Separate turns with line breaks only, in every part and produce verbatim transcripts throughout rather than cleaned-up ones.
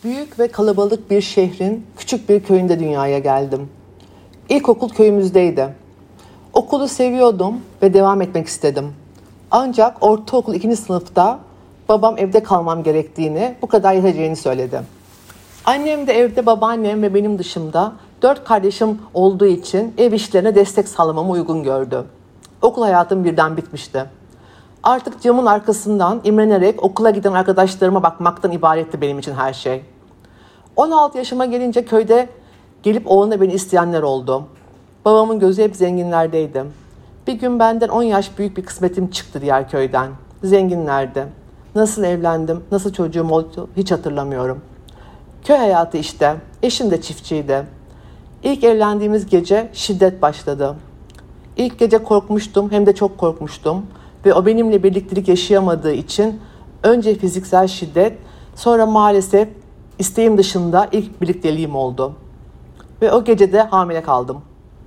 Büyük ve kalabalık bir şehrin küçük bir köyünde dünyaya geldim. İlkokul köyümüzdeydi. Okulu seviyordum ve devam etmek istedim. Ancak ortaokul ikinci sınıfta babam evde kalmam gerektiğini, bu kadar yeteceğini söyledi. Annem de evde babaannem ve benim dışımda dört kardeşim olduğu için ev işlerine destek sağlamamı uygun gördü. Okul hayatım birden bitmişti. Artık camın arkasından imrenerek okula giden arkadaşlarıma bakmaktan ibaretti benim için her şey. on altı yaşıma gelince köyde gelip oğluna beni isteyenler oldu. Babamın gözü hep zenginlerdeydi. Bir gün benden on yaş büyük bir kısmetim çıktı diğer köyden. Zenginlerdi. Nasıl evlendim, nasıl çocuğum oldu hiç hatırlamıyorum. Köy hayatı işte. Eşim de çiftçiydi. İlk evlendiğimiz gece şiddet başladı. İlk gece korkmuştum, hem de çok korkmuştum. Ve o benimle birliktelik yaşayamadığı için önce fiziksel şiddet, sonra maalesef isteğim dışında ilk birlikteliğim oldu. Ve o gecede hamile kaldım.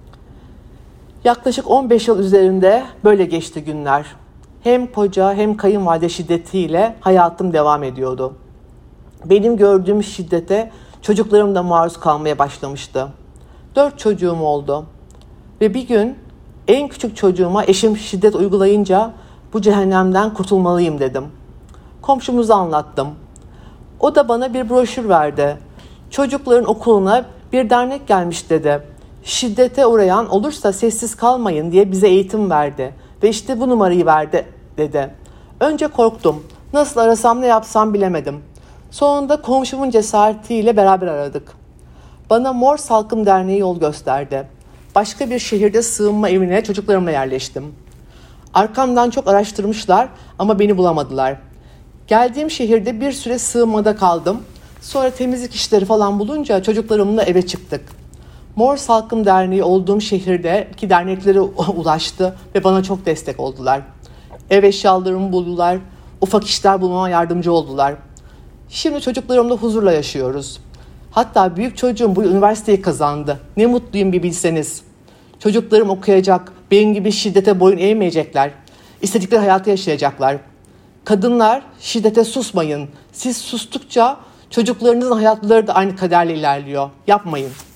Yaklaşık on beş yıl üzerinde böyle geçti günler. Hem koca hem kayınvalide şiddetiyle hayatım devam ediyordu. Benim gördüğüm şiddete çocuklarım da maruz kalmaya başlamıştı. Dört çocuğum oldu. Ve bir gün en küçük çocuğuma eşim şiddet uygulayınca bu cehennemden kurtulmalıyım dedim. Komşumuza anlattım. O da bana bir broşür verdi. Çocukların okuluna bir dernek gelmiş dedi. Şiddete uğrayan olursa sessiz kalmayın diye bize eğitim verdi. Ve işte bu numarayı verdi dedi. Önce korktum. Nasıl arasam ne yapsam bilemedim. Sonunda komşumun cesaretiyle beraber aradık. Bana Mor Salkım Derneği yol gösterdi. Başka bir şehirde sığınma evine çocuklarımla yerleştim. Arkamdan çok araştırmışlar ama beni bulamadılar. Geldiğim şehirde bir süre sığınmada kaldım. Sonra temizlik işleri falan bulunca çocuklarımla eve çıktık. Mor Salkım Derneği olduğum şehirdeki derneklere ulaştı ve bana çok destek oldular. Ev eşyalarımı buldular, ufak işler bulmama yardımcı oldular. Şimdi çocuklarımla huzurla yaşıyoruz. Hatta büyük çocuğum bu üniversiteyi kazandı. Ne mutluyum bir bilseniz. Çocuklarım okuyacak, benim gibi şiddete boyun eğmeyecekler. İstedikleri hayatı yaşayacaklar. Kadınlar, şiddete susmayın. Siz sustukça çocuklarınızın hayatları da aynı kaderle ilerliyor. Yapmayın.